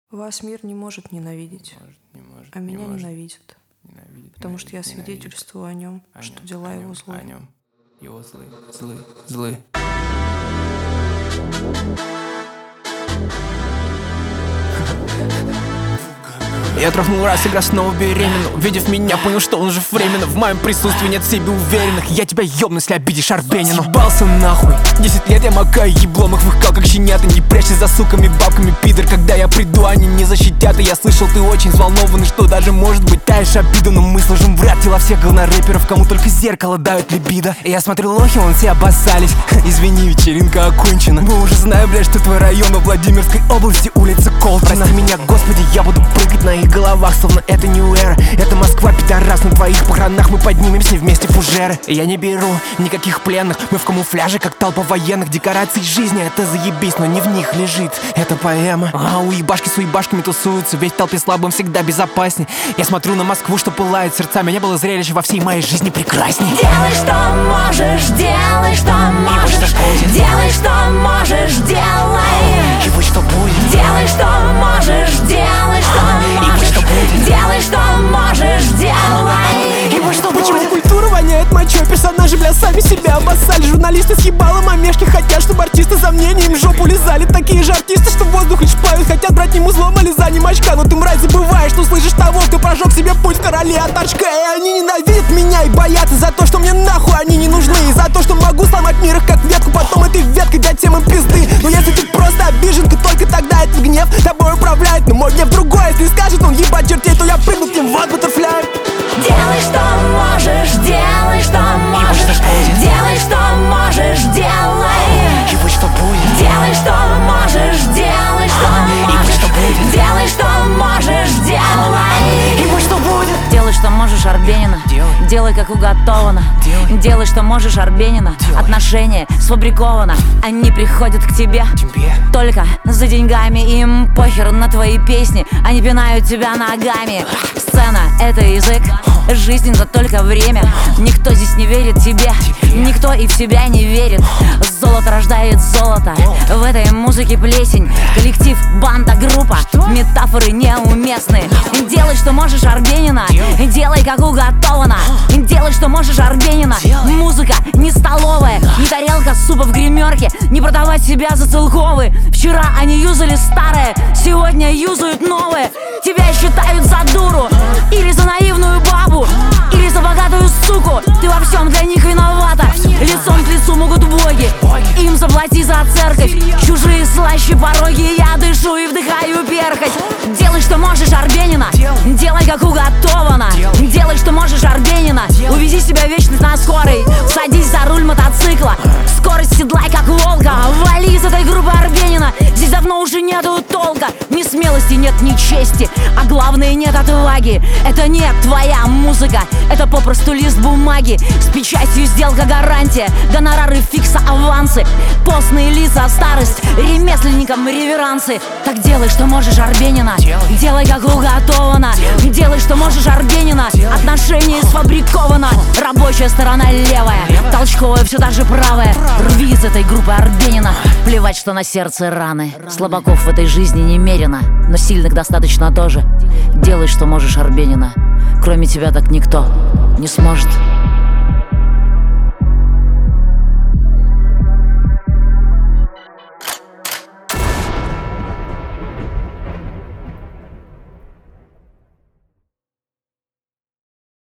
Вас мир не может ненавидеть, а меня ненавидит, потому что я свидетельствую о нем, что дела его злые. Его злы. Я трахнул раз, игра снова беременна. Увидев меня, понял, что он жив временно. В моем присутствии нет в себе уверенных. Я тебя ёбну, если обидишь Арбенину. Съебался нахуй, 10 лет я макаю еблом. Их выкал как щенята. Не прячься за суками, бабками, пидор. Когда я приду, они не защитят. И я слышал, ты очень взволнованный, что даже может быть таешь обиду. Но мы сложим в ряд тела всех говнорэперов, кому только зеркало давит либидо. И я смотрю, лохи, вон все обоссались. Извини, вечеринка окончена. Мы уже знаем, блядь, что твой район во Владимирской области, улица Колчина. Прости меня, господи, я буду прыгать на их головах, словно это New Era. Это Москва, пидорас, на твоих похоронах мы поднимемся вместе фужеры. И я не беру никаких пленных, мы в камуфляже, как толпа военных. Декорации жизни, это заебись, но не в них лежит эта поэма. А уебашки с уебашками тусуются, ведь в толпе слабым всегда безопасней. Я смотрю на Москву, что пылает сердцами. Не было зрелища во всей моей жизни прекрасней. Делай, что можешь, делай, что можешь. Делай, что можешь, делай. И будь что будет. Делай, что можешь, делай, что можешь. Делай, что можешь, делай. И будь что будет. Почему культура воняет мочой? Персонажи, бля, сами себя обоссали. Журналисты с ебалом, а мешки хотят, чтобы артисты за мнением в жопу лизали. Такие же артисты, что в воздух лишь плавят, хотят брать не музлом, а лизанием очка. Но ты, мразь, забываешь, что слышишь того, кто прожег себе путь в короле от очка. И они ненавидят меня и боятся за то, что мне нахуй они не нужны. И за то, что могу сломать мир их как ветку, потом этой веткой дать всем им пизды. Но если ты просто обижен, то только тогда этот гнев тобой управляет. Но мой гнев другой, если скажет он ебать чертей, то я прыгну к ним в ад, баттерфляй. Делай, что можешь, делай, что можешь. Делай, что можешь, делай. И будь что будет. Делай, что можешь, делай, что можешь. Делай, что можешь, делай. И будь что будет. Делай, что можешь, Арбенина. Делай, как уготовано. Делай, что можешь, Арбенина. Отношения сфабриковано. Они приходят к тебе только за деньгами. Им похер на твои песни. Они пинают тебя ногами. Сцена — это язык, жизнь — это только время. Никто здесь не верит тебе, никто и в себя не верит. Золото рождает золото, в этой музыке плесень. Коллектив, банда, группа, метафоры неуместны. Делай, что можешь, Арбенина. Делай, как уготовано. Делай, что можешь, Арбенина. Музыка не столовая, не тарелка супа в гримерке. Не продавать себя за целковые. Вчера они юзали старое, сегодня юзают новое. Тебя считают за дуру, или за наивную бабу, или за богатую суку. Ты во всем для них виновата. Лицом к лицу могут боги, им заплати за церковь. Чужие слаще пороги, я дышу и вдыхаю перхоть. Делай, что можешь, Арбенина. Делай, как уготовано. Делай, что можешь, Арбенина. Увези себя в вечность на скорой. Садись за руль мотоцикла, скорость седлай, как волка. Вали из этой группы, Арбенина. Здесь давно уже нету толка. Ни смелости нет, ни чести, а главное, нет отваги. Это не твоя музыка, это попросту лист бумаги. С печатью сделка, гарантия, гонорары, фикса, авансы. Постные лица, старость, ремесленникам реверансы. Так делай, что можешь, Арбенина. Делай, как уготовано. Делай, что можешь, Арбенина. Отношения сфабриковано. Рабочая сторона левая, толчковая все та же правая. Рви из этой группы, Арбенина. Плевать, что на сердце раны. Слабаков в этой жизни немерено, но сильных достаточно тоже. Делай, что можешь, Арбенина. Кроме тебя так никто не сможет.